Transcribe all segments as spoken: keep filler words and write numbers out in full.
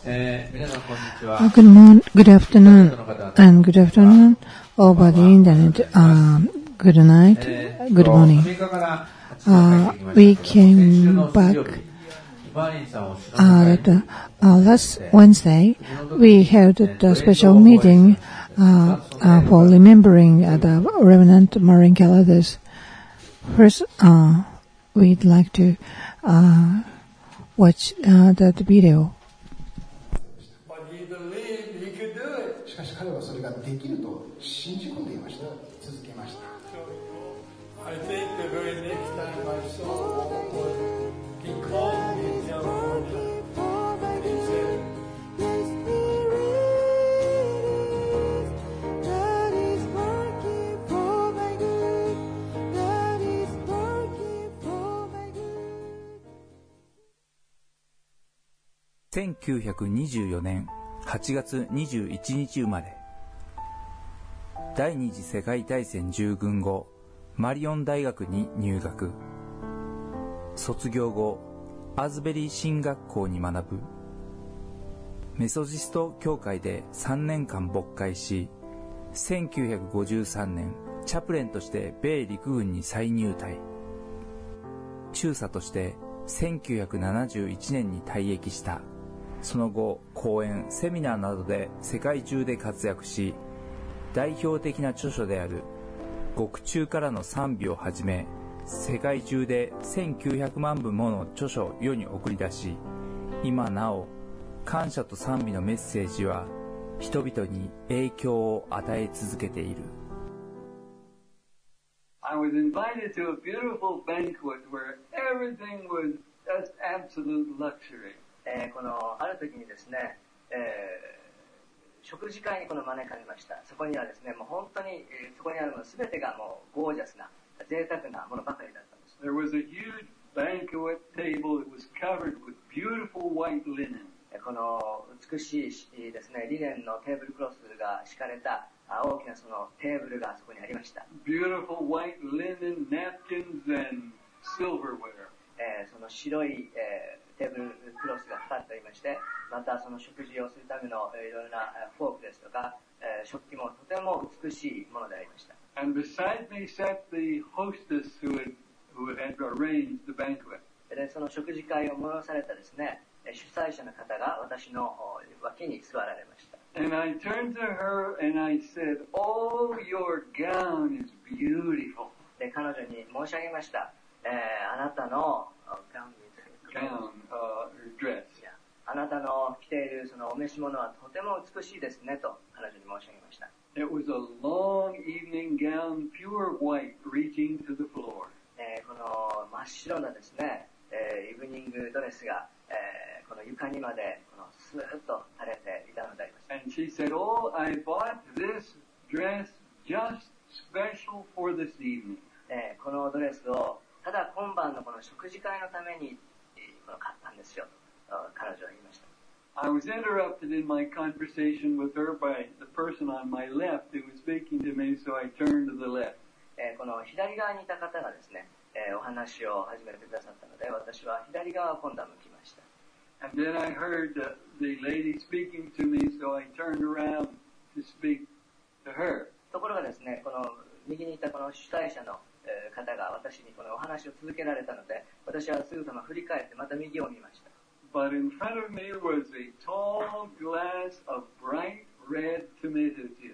Good morning, good afternoon, and good afternoon over the internet. Uh, good night, good morning. Uh, we came back uh, at, uh, last Wednesday. We held a special meeting uh, uh, for remembering uh, the Reverend Maureen Calladus. First, uh, we'd like to uh, watch uh, that video. しかし彼はそれができると信じ込んでいました。続けました。I think the very next time I saw what was he called me in California and he said, "That is working for my good. That is working for my good." せんきゅうひゃくにじゅうよねんはちがつにじゅういちにち生まれ、第二次世界大戦従軍後、マリオン大学に入学。卒業後、アズベリー神学校に学ぶ。メソジスト教会でさんねんかん牧会し、せんきゅうひゃくごじゅうさんねん、チャプレンとして米陸軍に再入隊。中佐としてせんきゅうひゃくななじゅういちねんに退役した。その後、講演、セミナーなどで世界中で活躍し、代表的な著書である獄中からの賛美をはじめ、世界中でせんきゅうひゃくまんぶもの著書を世に送り出し、今なお感謝と賛美のメッセージは人々に影響を与え続けている。 I was invited to a beautiful banquet where everything was just absolute luxury. えー、このある時にですね、えー、食事会にこの招かれました。そこにはですね、もう本当に、えー、そこにあるものすべてがもうゴージャスな贅沢なものばかりだったんです。 There was a huge banquet table. It was covered with beautiful white linen. この美しいですね、リネンのテーブルクロスが敷かれた大きなそのテーブルがそこにありました。 Beautiful white linen napkins and silverware. えー、その白い、えー、テーブルクロスがかかっておりまして、またその食事をするための、えー、いろいろなフォークですとか、えー、食器もとても美しいものでありました。 And beside me sat the hostess who had, who had arranged the banquet. で、その食事会を催されたですね、主催者の方が私の脇に座られました。 And I turned to her and I said, "Oh, your gown is beautiful." で、彼女に申し上げました。えー、あなたのガウン、 gown, uh, her dress. あなたの着ているそのお召し物はとても美しいですねと彼女に申し上げました。 It was a long evening gown, pure white, reaching to the floor. えー、この真っ白なですね、えー、イブニングドレスが、えー、この床にまでこのスーッと垂れていたのであります。 And she said, "Oh, I bought this dress just special for this evening." えー、このドレスをただ今晩のこの食事会のためにこの買ったんですよと彼女は言いました。 I was interrupted in my conversation with her by the person on my left who was speaking to me, so I turned to the left. えー、この左側にいた方がですね、えー、お話を始めてくださったので、私は左側を今度は向きました。 And then I heard uh, the lady speaking to me, so I turned around to speak to her. ところがですね、この右にいたこの主催者の方が私にこのお話を続けられたので、私はすぐさま振り返ってまた右を見ました。 But in front of me was a tall glass of bright red tomato juice.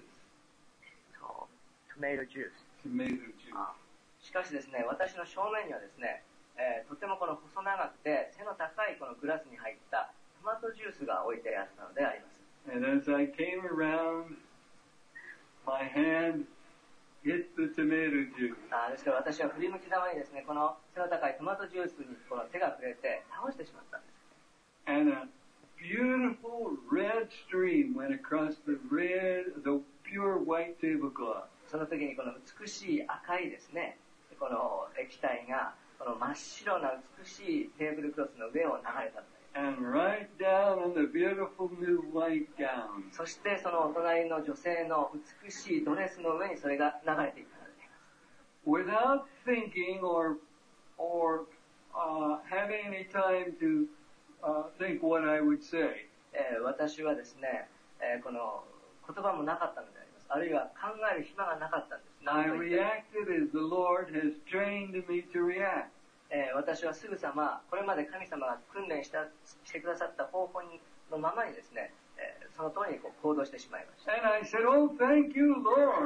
Tomato juice. Tomato juice. しかしですね、私の正面にはですね、えー、とてもこの細長くて背の高いこのグラスに入ったトマトジュースが置いてあったのであります。 And as I came around, my hand hit the tomato juice. あですから私は振り向きざまにですね、この背の高いトマトジュースにこの手が触れて倒してしまったんです。 And a beautiful red stream went across the red, the pure white tablecloth. その時にこの美しい赤いですね、この液体がこの真っ白な美しいテーブルクロスの上を流れたのです。 And right down on the beautiful new white gown. そしてそのお隣の女性の美しいドレスの上にそれが流れていったのであります。 Without thinking or or uh, having any time to uh, think what I would say. えー、 私はですね、えー、この言葉もなかったのであります。あるいは考える暇がなかったんです。 I reacted as the Lord has trained me to react. えー、私はすぐさま、これまで神様が訓練したしてくださった方法のままにですね、えー、その通りにこう行動してしまいました。 And I said, "Oh, thank you, Lord."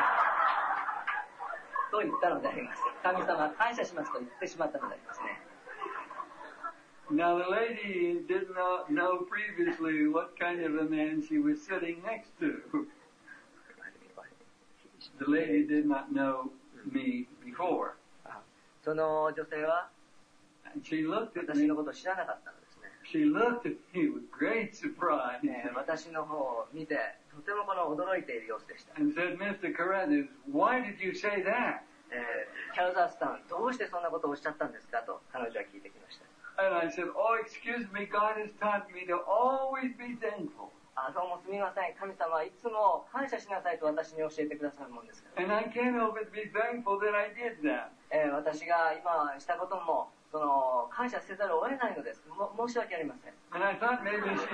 と言ったのであります。神様感謝しますと言ってしまったのでありますね。 Now the lady did not know previously what kind of a man she was sitting next to. The lady did not know me before. その女性は She looked at 私 me. のことを知らなかったのですね。 She looked at me with great surprise えー、私の方を見てとてもこの驚いている様子でした。 and said, "Mister Carruthers, why did you say that?" えー、キャロザースさん、どうしてそんなことをおっしゃったんですかと彼女は聞いてきました。 And I said, "Oh, excuse me, God has taught me to always be thankful." あ、どうもすみません。神様はいつも感謝しなさいと私に教えてくださるもんですから。 And I can't help but be thankful that I did that. えー、私が今したことも、その、感謝せざるを得ないのです。も申し訳ありません。 And I thought maybe she,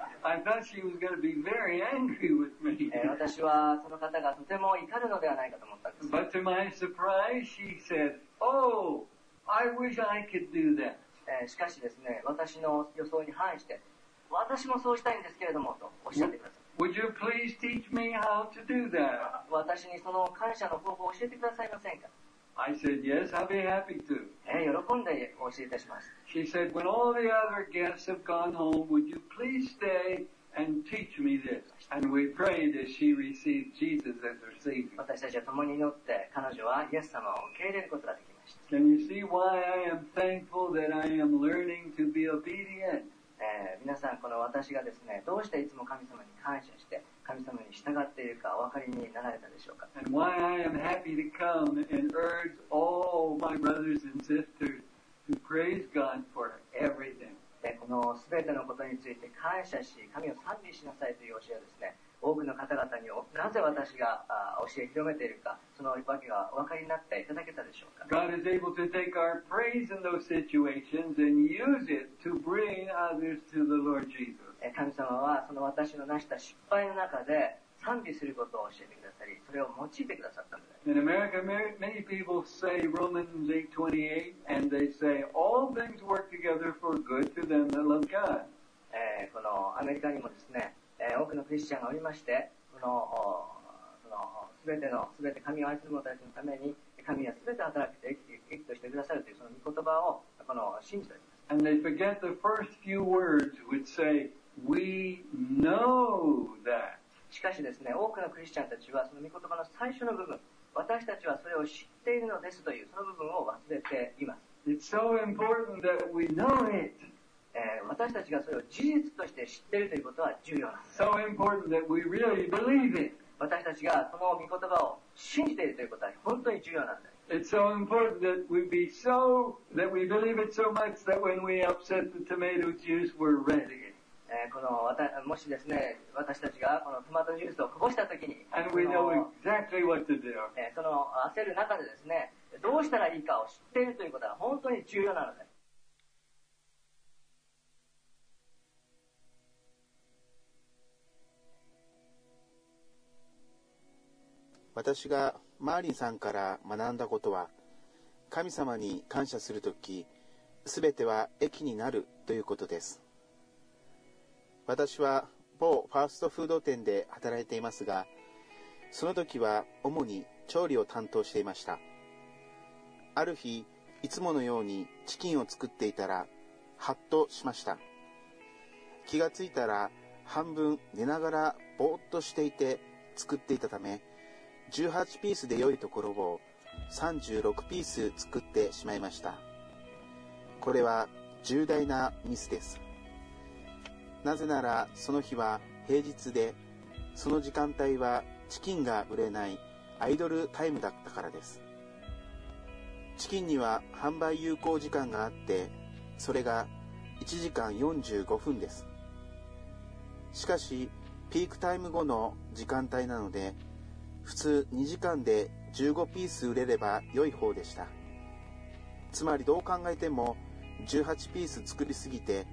I thought she was going to be very angry with me. えー、私はその方がとても怒るのではないかと思ったんです。 But to my surprise, she said, "Oh, I wish I could do that." えー、しかしですね、私の予想に反して、私もそうしたいんですけれども、とおっしゃってください。 Would you please teach me how to do that? 私にその感謝の方法を教えてくださいませんか。 I said, "Yes, I'll be happy to." えー、喜んでお教えいたします。 She said, "When all the other guests have gone home, would you please stay and teach me this?" And we prayed as she received Jesus as her Savior. 私たちは共に祈って、彼女はイエス様を受け入れることができました。 Can you see why I am thankful that I am learning to be obedient? えー、皆さん、この私がですね、どうしていつも神様に感謝して、神様に従っているかお分かりになられたでしょうか。 And why I am happy to come and urge all my brothers and sisters to praise God for everything. でこの全てのことについて感謝し、神を賛美しなさいという教えはですね、多くの方々になぜ私が教え広めているか、そのわけがお分かりになっていただけたでしょうか。 God is able to take our praise in those situations and use it to bring others to the Lord Jesus. 神様はその私の成した失敗の中で賛美することを教えてくださり、それを用いてくださったので。 In America, many people say Romans eight twenty-eight, and they say all things work together for good to them that love God. えー、このアメリカにもですね、えー、多くのクリスチャンがおりまして、このその全ての全て神を愛する者たちのために神は全て働きて益としてくださるというその御言葉をこの信じております。 And they forget the first few words which say, "We know that." しかしですね、多くのクリスチャンたちはその御言葉の最初の部分、私たちはそれを知っているのですというその部分を忘れています。 It's so important that we know it. えー、私たちがそれを事実として知っているということは重要なんです。 So important that we really believe it. 私たちがその御言葉を信じているということは本当に重要なんです。 It's so important that we be so, that we believe it so much that when we upset the tomato juice, we're ready. えー、このわたもしですね、私たちがこのトマトジュースをこぼしたときに、 And we know exactly what to do. えー、その焦る中でですね、どうしたらいいかを知っているということは本当に重要なのです。 私がマーリンさんから学んだことは、神様に感謝するとき、すべては益になるということです。私は某ファーストフード店で働いていますが、その時は主に調理を担当していました。ある日、いつものようにチキンを作っていたら、ハッとしました。気がついたら半分寝ながらぼーっとしていて作っていたため、じゅうはちピースで良いところをさんじゅうろくピース作ってしまいました。これは重大なミスです。なぜならその日は平日で、その時間帯はチキンが売れないアイドルタイムだったからです。チキンには販売有効時間があって、それがいちじかんよんじゅうごふんです。しかしピークタイム後の時間帯なので、普通にじかんでじゅうごピース売れれば良い方でした。つまりどう考えてもじゅうはちピース作りすぎて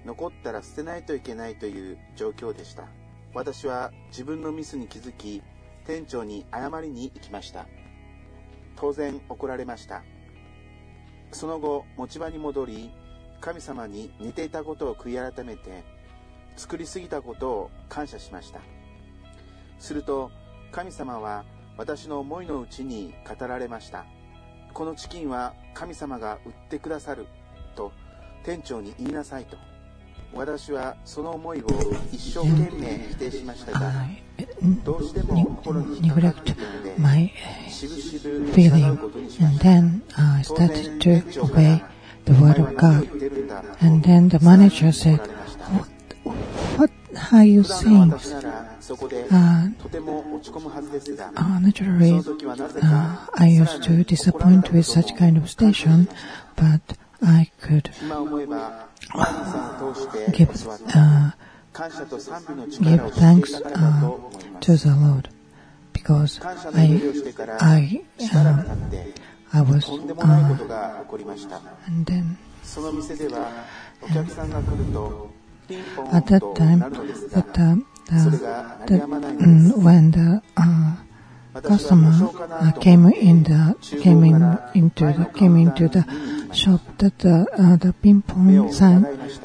残ったら捨てないといけないという状況でした。私は自分のミスに気づき、店長に謝りに行きました。当然怒られました。その後、持ち場に戻り、神様に似ていたことを悔い改めて、作りすぎたことを感謝しました。すると、神様は私の思いのうちに語られました。このチキンは神様が売ってくださると店長に言いなさいと。私はその思いを一生懸命否定しましたが、どうしても心に引っかかっているので、しぶしぶ従うことにしました。 And then I started to obey the word of God. And then the manager said, What, what are you saying? Uh, uh, naturally, uh, I used to disappoint with such kind of station, but I could give, uh, give thanks uh, to the Lord because I, I, uh, I was, uh, and then at that time, that, uh, the, the, mm, when the uh, customer uh, came in the came in into the came into the shop, that the uh, the ping pong sign,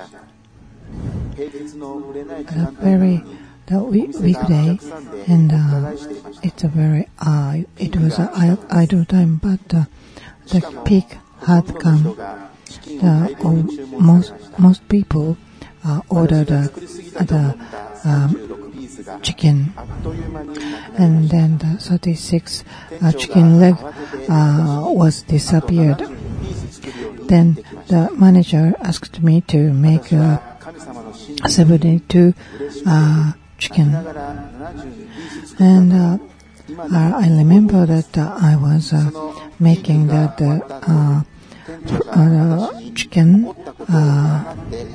the very the weekday, and uh, it's a very uh, it was a idle time, but uh, the peak had come. The uh, most most people uh, ordered uh, the um, chicken, and then the thirty-six uh, chicken leg uh, was disappeared. Then the manager asked me to make uh, seventy-two uh, chicken, and uh, I remember that uh, I was uh, making that uh, uh, chicken uh,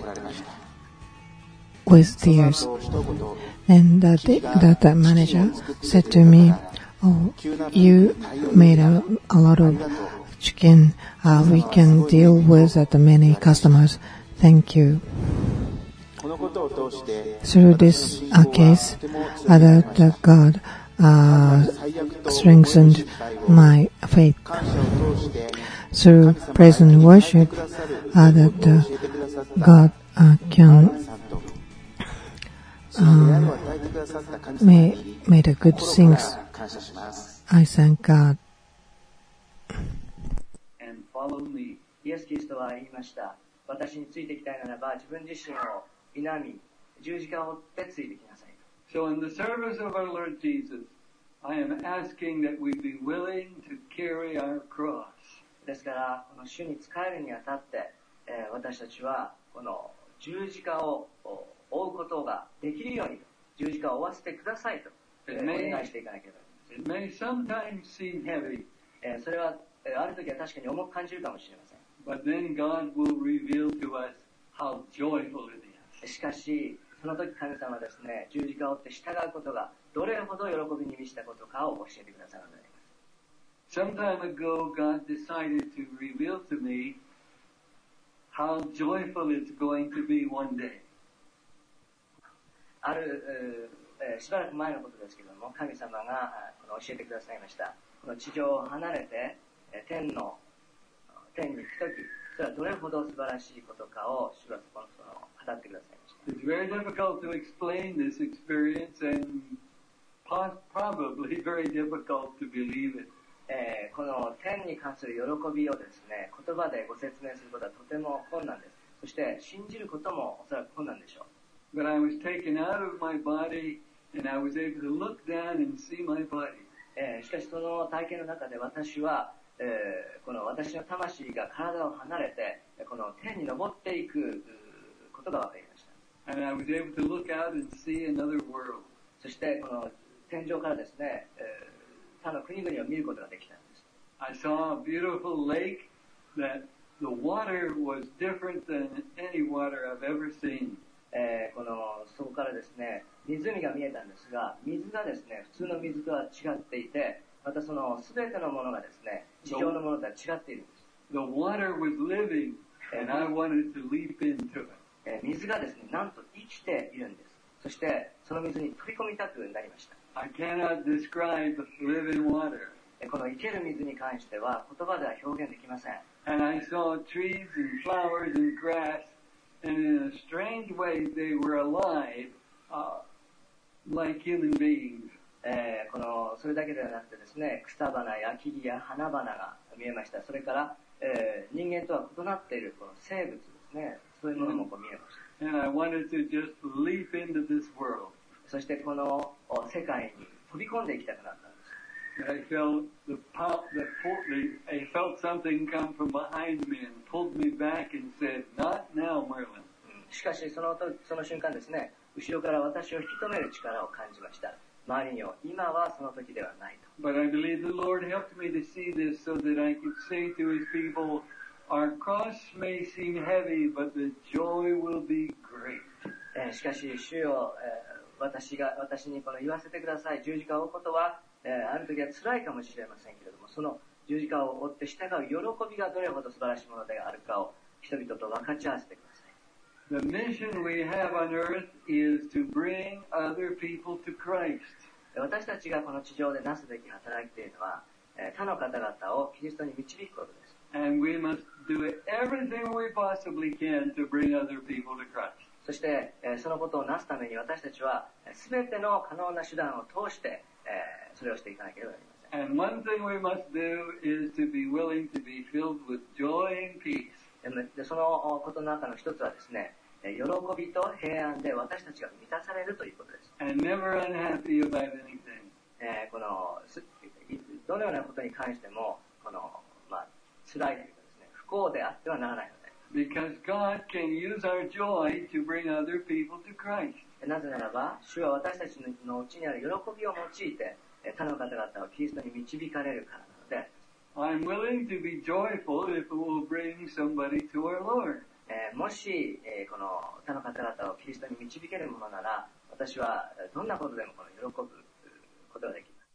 with tears. And that the, that the manager said to me, "Oh, you made a, a lot of chicken. Uh, we can deal with uh, the many customers. Thank you." Through this uh, case, uh, that uh, God uh, strengthened my faith. Through praise and worship, uh, that uh, God uh, can uh, made, made a good things. I thank God. And follow me. イエス・キリストは言いました。私についてきたいならば自分自身を否み、十字架を追ってついてきなさい。 So in the service of our Lord Jesus, I am asking that we be willing to carry our cross. ですから、この主に仕えるにあたって、えー、私たちはこの十字架を追うことができるように、十字架を追わせてくださいと、えー、お願いしていかなければいけない。 It may sometimes seem heavy, えー、それは、えー、ある時は確かに重く感じるかもしれません。 But then God will reveal to us how joyful it is. しかし、その時神様はですね、十字架を追って従うことがどれほど喜びに満ちたことかを教えてくださるのであります。 Some time ago, God decided to reveal to me how joyful it's going to be one day. ある、えー、しばらく前のことですけれども、神様がこの教えてくださいました。この地上を離れて、天の天に行くとき、それはどれほど素晴らしいことかを主がその語ってくださいました。 It's very difficult to explain this experience and probably very difficult to believe it. えー、この天に関する喜びをですね、言葉でご説明することはとても困難です。そして信じることもおそらく困難でしょう。 But I was taken out of my body and I was able to look down and see my body. えー、しかしその体験の中で私は、えー、この私の魂が体を離れて、この天に昇っていくことが分かりました。 And I was able to look out and see another world. そしてこの天上からですね、えー他の国々を見ることができたんです。 I saw a beautiful lake that the water was different than any water I've ever seen. えー、このそこからですね、湖が見えたんですが、水がですね、普通の水とは違っていて、またそのすべてのものがですね、地上のものとは違っているんです。 The water was living, and I wanted to leap into it. えー、水がですね、なんと生きているんです。そしてその水に飛び込みたくなりました。 I cannot describe living water. この生ける水に関しては言葉では表現できません。 And I saw trees and flowers and grass, and in a strange way they were alive, uh, like human beings. えー、このそれだけではなくてですね、草花や木々や花々が見えました。それから、えー、人間とは異なっているこの生物ですね、そういうものもこう見えました。 And I wanted to just leap into this world. そしてこの世界に飛び込んでいきたくなったんです。 I felt the pow- the the I felt something come from behind me and pulled me back and said, "Not now, Merlin." しかしそのとその瞬間ですね、後ろから私を引き止める力を感じました。周りには今はその時ではないと。 But I believe the Lord helped me to see this so that I could say to His people, "Our cross may seem heavy, but the joy will be great." えー、しかし主よ、えー、私が私にこの言わせてください。十字架を追うことは、えー、ある時は辛いかもしれませんけれども、その十字架を追って従う喜びがどれほど素晴らしいものであるかを人々と分かち合わせてください。 The mission we have on earth is to bring other people to Christ. 私たちがこの地上でなすべき働きというのは、他の方々をキリストに導くことです。 And we must do everything we possibly can to bring other people to Christ. そしてそのことをなすために私たちは全ての可能な手段を通してそれをしていかなければなりません。 And one thing we must do is to be willing to be filled with joy and peace. でそのことの中の一つはですね、喜びと平安で私たちが満たされるということです。 And never unhappy about anything. えー、このどのようなことに関してもこの、まあ、辛いというかですね、不幸であってはならないので。 Because God can use our joy to bring other people to Christ. なぜならば、主は私たちのうちにある喜びを用いて他の方々をキリストに導かれるからなので。 I'm willing to be joyful if it will bring somebody to our Lord. えー、もし、えー、この他の方々をキリストに導けるものなら、私はどんなことでもこの喜ぶことができます。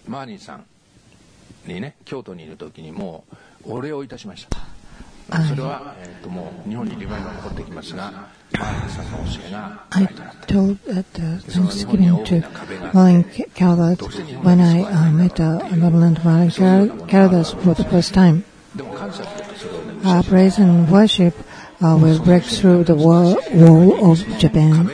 マーリンさんにね、京都にいる時にもうお礼をいたしました。それは、えー、ともう日本にリバイバルが起こってきますが、マーリンさんの教えが書いてあった。 I told at the Thanksgiving to Marlene Caldas when I uh, met uh, Reverend Marlene Caldas for the first time. Uh, praise and worship uh, will break through the wall, wall of Japan.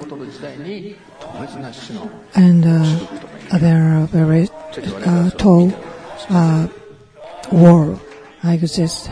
And uh, there are very uh, tall uh, wall exists.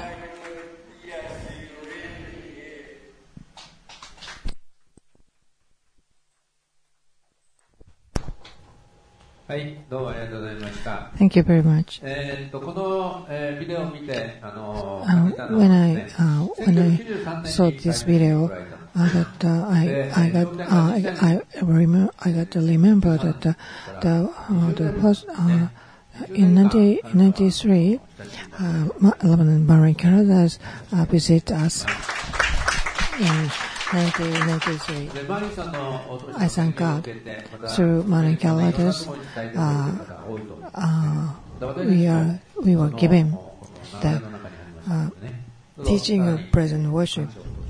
はい、どうもありがとうございました。 Thank you very much. えっとこの、えー、ビデオを見て、あの uh, when I uh, when I saw this video, uh, that uh, I I got uh, I I remember I got to remember that the the uh, the first uh, in nineteen ninety-three, uh, Reverend Marlene Caldas uh, visit us in nineteen ninety-three. I thank God through Marlene Caldas. Uh, uh, we are we were given the uh, teaching of praise and worship.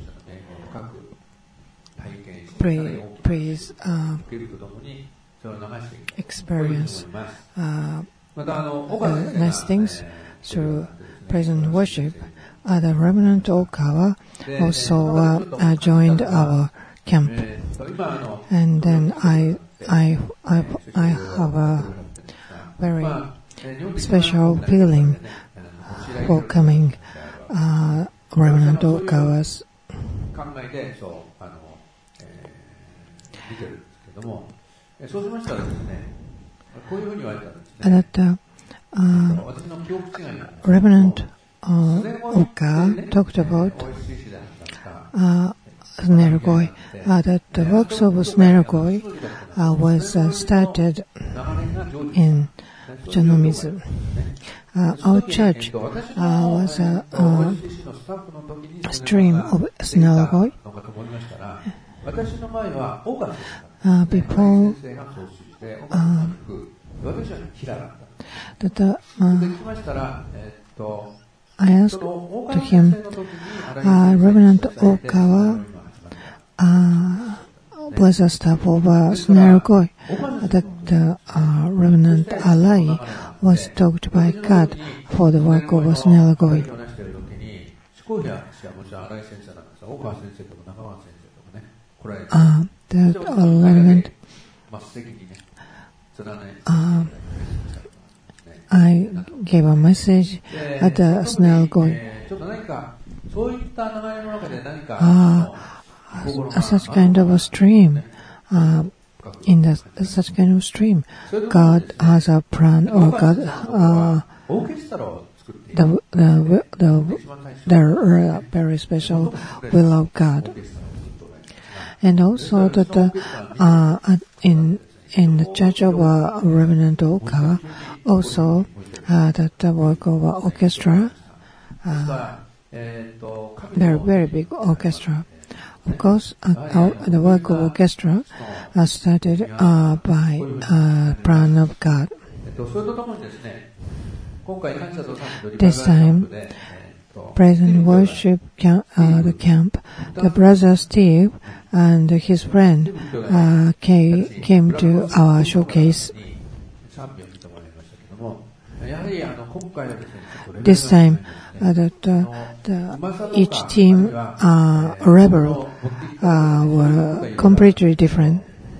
Pray, praise, uh, experience uh, uh, nice things through praise and worship. Uh, the Reverend Okawa also uh, uh, joined our camp, and then I I I I have a very special feeling for coming uh, Reverend Okawa's. That uh, uh, Reverend uh, Oka talked about uh, Snerogoi, uh, that the works of Snerogoi uh, was uh, started in Jonomizu. Uh, our church uh, was a uh, stream of Snerogoi. Uh, before uh, that uh, uh, I asked to him, uh, Reverend Okawa, uh, bless the staff of uh, Snare-goi, that the uh, Reverend Alai was talked by God for the work of Snare-goi. Uh, the uh, Reverend uh, I gave a message at the Snare-goi. Uh, such kind of a stream, uh, in the, such kind of stream, God has a plan, or God, uh, the, the, the, the uh, very special will of God. And also that, uh, uh, in, in the church of uh, Reverend Okawa, also, uh, that the work of uh, orchestra, uh, very, very big orchestra. Of course, uh, our, the work of orchestra uh, started uh, by uh, plan of God. This time, praise and worship camp, uh, the camp, the brother Steve and his friend uh, came, came to our showcase. This time, uh, that uh, the, each team uh, rebel uh, were completely different.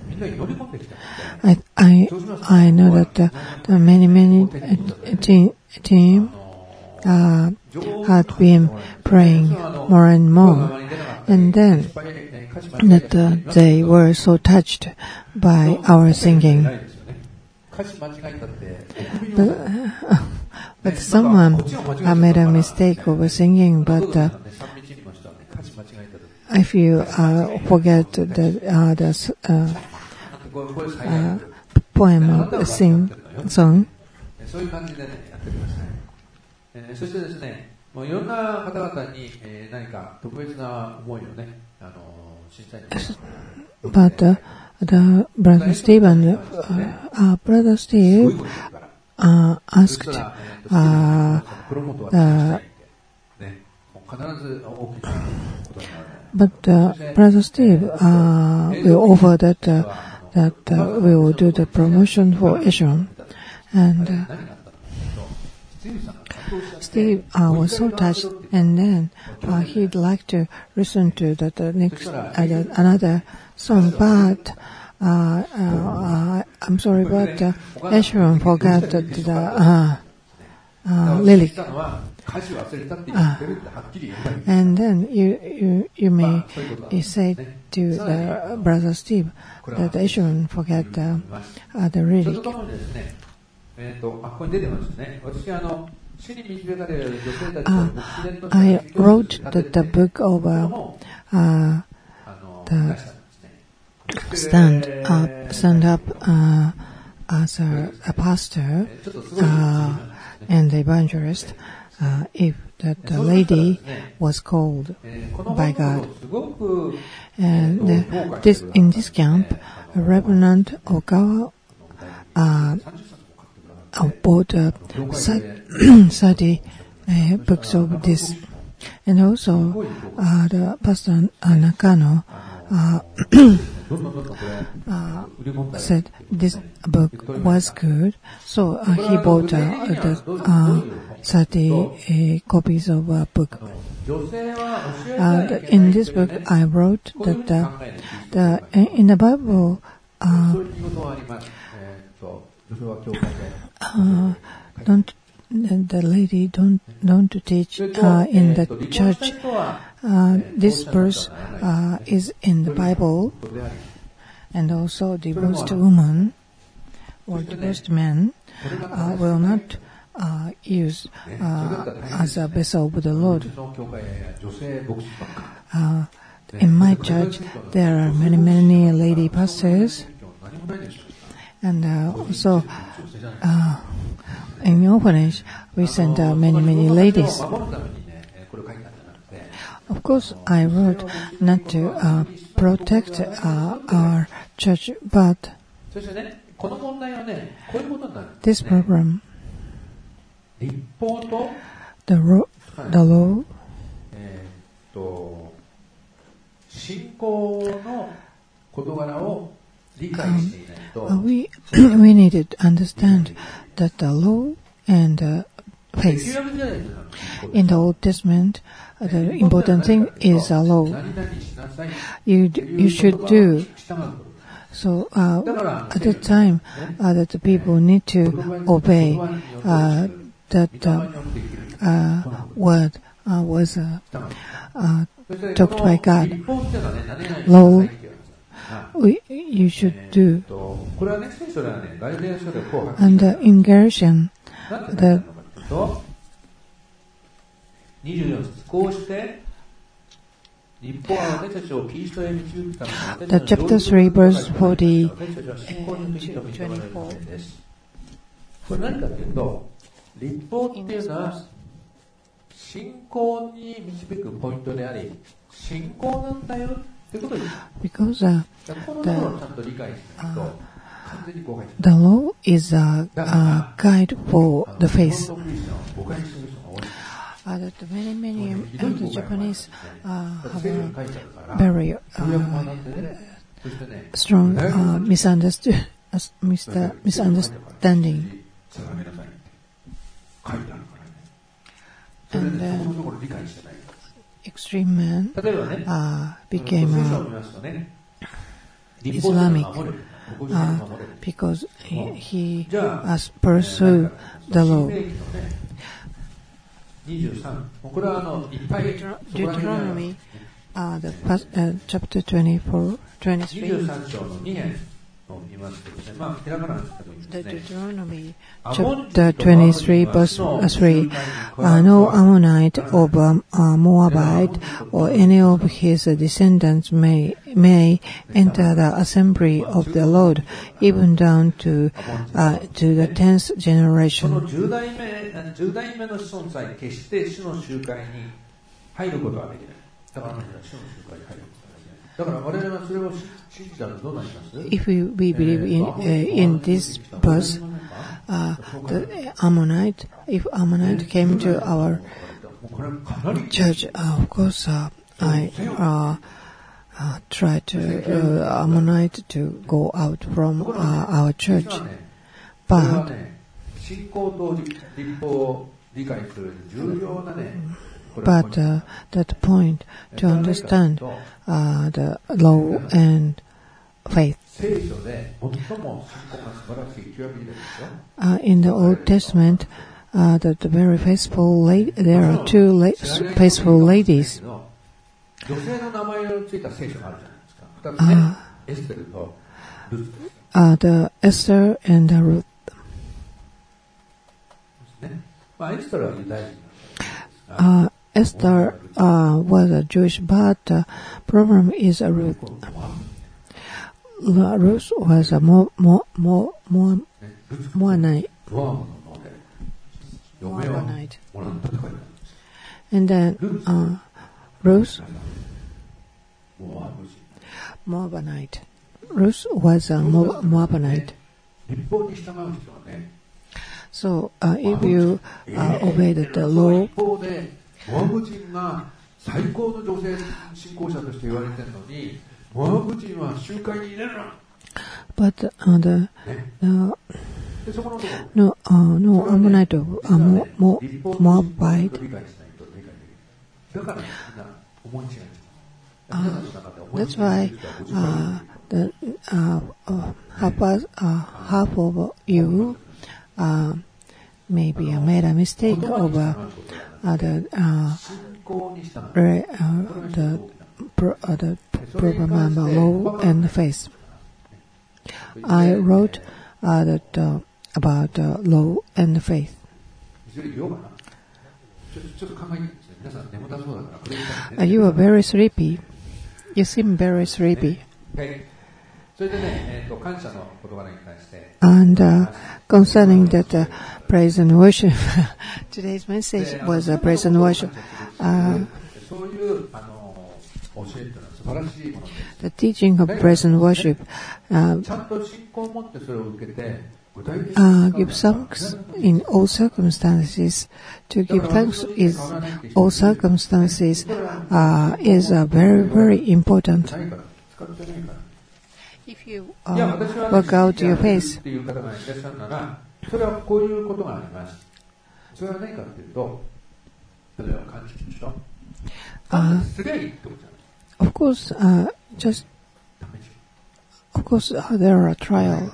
I I I know that uh, the many many team team uh, had been praying more and more, and then that uh, they were so touched by our singing. But, uh, but someone uh, made a mistake of singing, but uh, if you uh, forget the, uh, the uh, uh, poem of sing song, but uh, the brother Stephen, uh, uh, brother Steve uh, asked uh, uh, but uh, brother Steve uh, will offer that uh, that uh, we will do the promotion for Eshron, and uh, Steve uh, was so touched, and then uh, he'd like to listen to the, the next uh, the, another song, but uh, uh, I'm sorry, but uh, Eshron forgot the, the uh, uh, lyric. Uh, and then you you you may say to the brother Steve that Eshron forgot the uh, the lyric. Uh, I wrote the, the book of uh, uh, the stand up, stand up uh, as a, a pastor uh, and evangelist. Uh, if that the lady was called by God, and uh, this in this camp, Reverend Okawa uh, Uh, bought uh, thirty uh, books of this, and also uh, the Pastor uh, Nakano uh, uh, said this book was good, so uh, he bought uh, the uh, thirty uh, copies of a book. Uh, the, in this book, I wrote that uh, the in the Bible. Uh, Uh, don't the lady don't don't teach uh, in the church. Uh, this verse uh, is in the Bible, and also divorced woman or divorced man uh, will not uh, use uh, as a vessel of the Lord. Uh, in my church, there are many many lady pastors. And uh, also, uh, in orphanage, we send uh, many, many ladies. Of course, I wrote not to uh, protect uh, our church, but this program, the ro- the law, えーっと信仰の事柄を理解していないと、 uh, we we need to understand that the law and uh, 旧 faith. 約時代の In the Old Testament, uh, the important thing is the law. 何々しなさい You と d- いう you 言 should 葉を do. 従う。 So uh, at that time, uh, that the people need to obey uh, that uh, uh, word uh, was uh, uh, そして talked by この God. 立法っていうのはね、何々しなさいって Law 言うんですが We, you should え do. ーっとこれはね、聖書ではね、ガリレア書でこう発 And uh, in Galatians, なんて書いてあるのかというと、にじゅうよん節、こうして立法は私たちをキリストへ導くために、 the chapter three, verse forty, 私たちは信仰によって認められるわけです。これ何かというと、立法っていうのは信仰に導くポイントであり、信仰なんだよってことを言う。 because uh, このところをちゃんと理解しないと、完全に誤解する。 the law is a, a guide for the faith. 本当のクリスチャンを誤解する人が多い。 Uh, that many, many uh, the Japanese uh, 聖 have 書に a 書いてあるから、 very 旧約も uh, なんでね、そしてね、 strong uh, misunderstood, uh, mister, misunderstanding. 定めなさいって書いてあるからね。それ And で uh, そこのところ理解してない。 extreme man 例えばね、 uh, 聖 became 書を uh, 見ますとね、立法を守れる、ここに uh, 守れる。 because he, he じゃあ、 uh, pursued the 新 law. 明記のね、にじゅうさん、これはあのいっぱいそこら辺にある Deuteronomy, uh, the past, uh, chapter twenty-four, にじゅう twenty-three. さん章のに編を見ますとですね、まあ、ひらがなですけどいい The ですね。 Deuteronomy, chapter twenty-three, verse three. Uh, no Ammonite or um, uh, Moabite or any of his descendants may may enter the assembly of the Lord, even down to uh, to the tenth その generation. じゅう代目、じゅう代目の子孫さえ決して主の集会に入ることはできない。だからあの人は主の集会に入ることができない。だから我々はそれを信じたらどうなります If we, we believe in uh, in this verse, uh, the Ammonite, if Ammonite came to our これはかなり church, uh, of course, uh, I uh, uh, try to uh, Ammonite to go out from uh, our church. 実はね、これは But ね、信仰と立法を理解する重要なね、これは but uh, that point to understand uh, the law and faith. 聖書で最も信仰が素晴らしい旧約時代ですよ。 Uh, in the Old Testament, uh, that the very faithful lady, there are two la- faithful ladies. 女性の名前のついた聖書があるじゃないですか。二つね、エステルとルツです。 Uh, the Esther and the Ruth. ね。まあエステルはユダヤ人。 Uh, Esther uh, was a Jewish, but the problem is a Ruth. La- Ruth was a Mo, Mo, Mo, Mo, Moabite. モアブのので嫁をもらったって書いてあるんです。 And then uh, Ruth, モアブ人。 Moabite. Ruth was a Mo, Moabite. 立法に従う人はね、 So uh, if you uh, obey the, the law, 一方でモアブ人が最高の女性信仰者として言われてるのに、モアブ人は集会に入れるな。 but uh, the, the でそこのところ。 no uh, no Ammonite of uh, Mo, Mo, Moabite. 理解しないと理解できない。だからみんな思い違いです。 Uh, that's why uh, the uh, uh, half, us, uh, half of you uh, maybe uh, made a mistake of uh, uh, the uh, 信仰に従う。 re, uh, the pro, uh, the program and the law and faith. I wrote uh, that uh, about uh, law and faith. それ言おうかな。ちょちょっと考えてみてですね。皆さん眠たそうだからこれ言ったら Uh, ね。 you are very sleepy. You seem very sleepy. はいそれでね、えーと、感謝の言葉に関して、 And uh, concerning that uh, praise and worship, today's message was uh, praise and worship. Uh, そういうあの教えっていうのは素晴らしいものです。 the teaching of praise and worship, uh, ちゃんと信仰を持ってそれを受けて、 uh, give thanks in all circumstances. To give thanks in all circumstances uh, is uh, very, very important. If you uh, work out your face, っていう方がいらっしゃるなら、それはこういうことがあります。それは何かっていうと、例えば感謝しましょう。感謝すりゃいいってことじゃない。 Of course, uh, just of course uh, there are trial.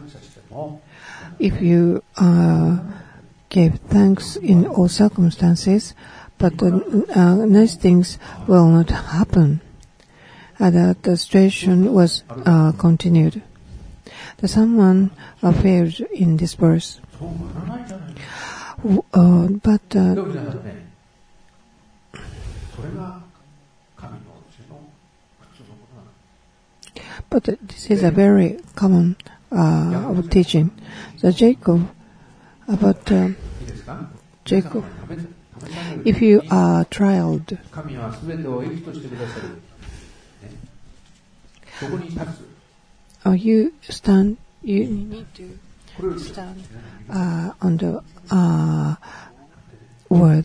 If you uh, give thanks in all circumstances, but uh, uh, nice things will not happen. Uh, the, the situation was uh, continued. The someone uh, failed in this verse, uh, but. Uh, But this is a very common uh, teaching. The Jacob, about uh, Jacob, if you are trialed, or you stand, you need to stand uh, on the uh, word.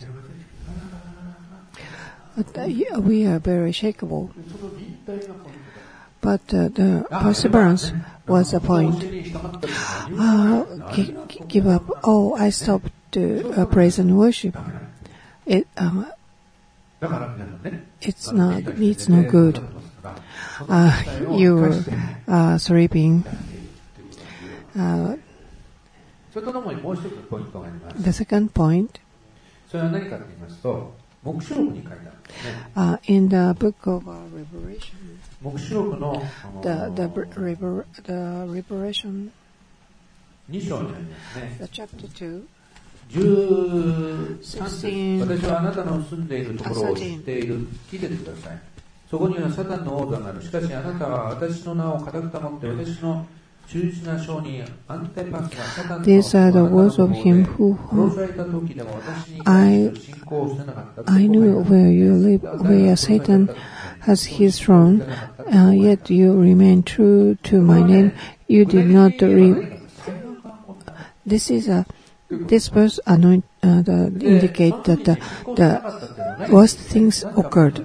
But uh, we are very shakable. But uh, the perseverance was the point. Uh, g- g- give up. Oh, I stopped to uh, praise and worship. It uh, it's not. It's no good. Uh, you were uh, sleeping. Uh, the second point. Uh, in the book of uh, Revelation. The, the, rever, the Revelation, the chapter two, sixteen, thirteen. そこにはサタンの王座がある。しかしあなたは私の名を固く保って私の忠実な証人アンティパスがサタンの These are the words of him who I, I knew where you live, where Satan has his throne, uh, yet you remain true to my name. You did not re- This is a this verse anoint, uh, the, indicate that the, the worst things occurred.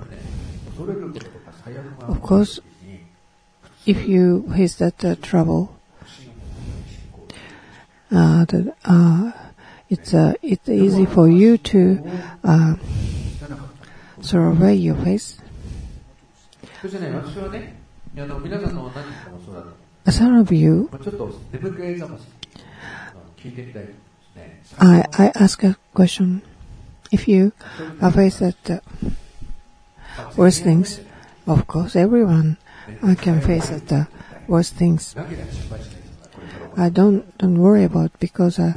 Of course, if you face that uh, trouble, uh, the, uh, it's uh, it's easy for you to uh, throw away your face. Some of you, I I ask a question. If you are faced at uh, worst things, of course, everyone uh, can face at the worst things. I don't don't worry about because uh,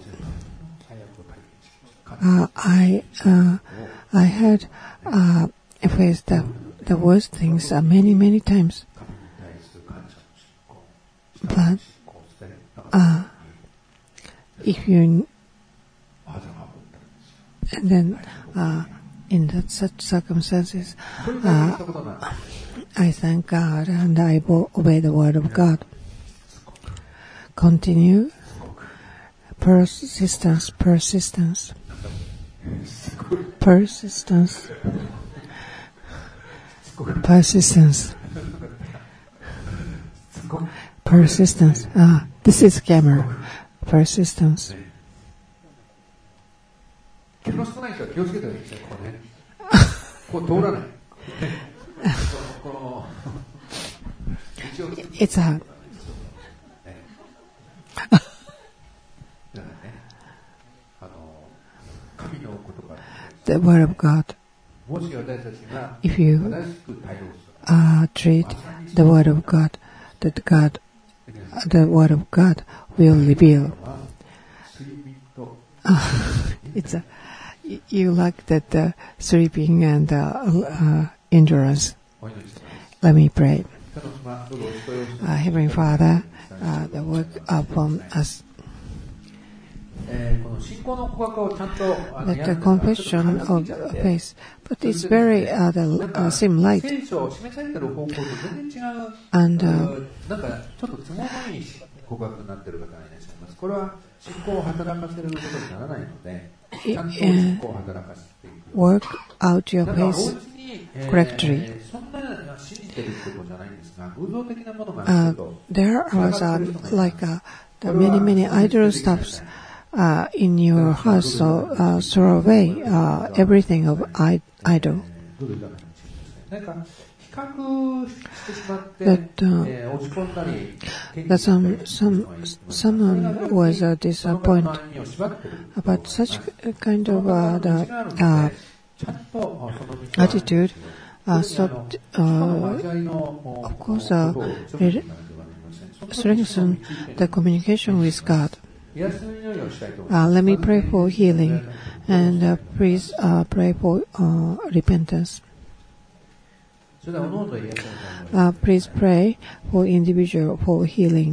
uh, I uh, I had uh, faced the the worst things uh, many many times, but uh, if you and then uh, in that such circumstances, uh, I thank God and I obey the word of God. Continue. Persistence, persistence. Persistence. Persistence. Persistence. Ah, this is camera. Persistence. 毛の少ない人は気をつけてください。こうね。こう通らない。この It's hard. The word of God. If you uh, treat the word of God, that God, the word of God will reveal. Uh, it's a, you like that uh, sleeping and uh, uh, endurance. Let me pray. Uh, Heavenly Father, uh, the work upon us. That the confession of faith, but it's very uh, the, uh, seem light, and uh, 告白になっている方がいらっしゃいます。これは信仰を働かせることにならないので、ちゃんと信仰を働かせていく。 Work out your だからお家 faith に、え correctly. ー、そんな信じてるってことじゃないんですが、偶像的なものがあ Uh, ると、 there was uh, like uh, the many many idol stuffs uh, in your house, so uh, throw away uh, everything of I- idol. どういうかもしれないですね。なんか比較してしまって、 That, uh, えー落ち込んだり、 That some some someone was uh, disappointed その身を縛ってる about such a kind of uh, the uh, ちゃんとその道を attitude. Uh, stopped, uh, of course, uh, re- strengthen the communication with God. Uh, let me pray for healing, and uh, please uh, pray for uh, repentance. Uh, please pray for individual for healing.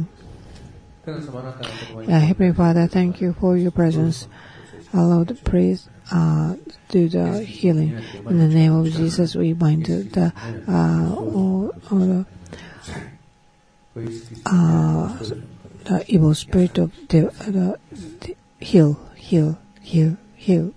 Uh, Heavenly Father, thank you for your presence. Uh, Lord, please uh, do the healing. In the name of Jesus, we bind the uh, all, all the, uh, the evil spirit of the, the, the heal, heal, heal, heal.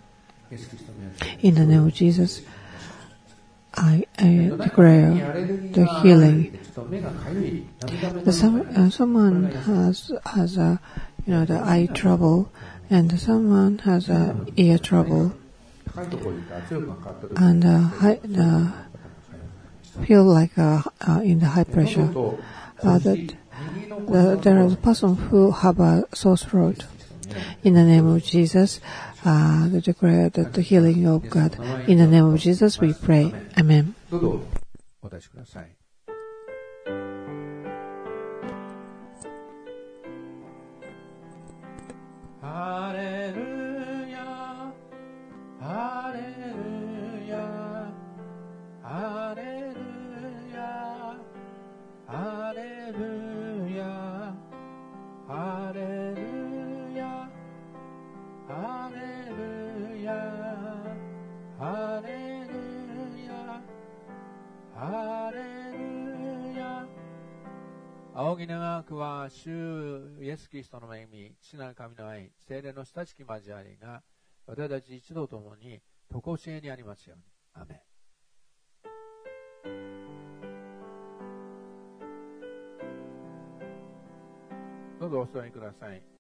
In the name of Jesus, I, I declare the healing. The some, uh, someone has has a you know the eye trouble, and someone has a ear trouble, and uh, high, uh, feel like uh, uh, in the high pressure. Uh, that the, there is a person who have a sore throat. In the name of Jesus, uh, they declare that the healing of God. In the name of Jesus, we pray. Amen. どうぞお出しください。ハレルヤ、ハレルヤ、ハレルヤ、ハレルヤ、ハレルヤ、ハレルヤ、ハレルヤ、ハレルヤ。仰ぎ長くは主イエス・キリストの恵み、父なる神の愛、聖霊の親しき交わりが私たち一同ともに常しえにありますように。アメン。どうぞお座りください。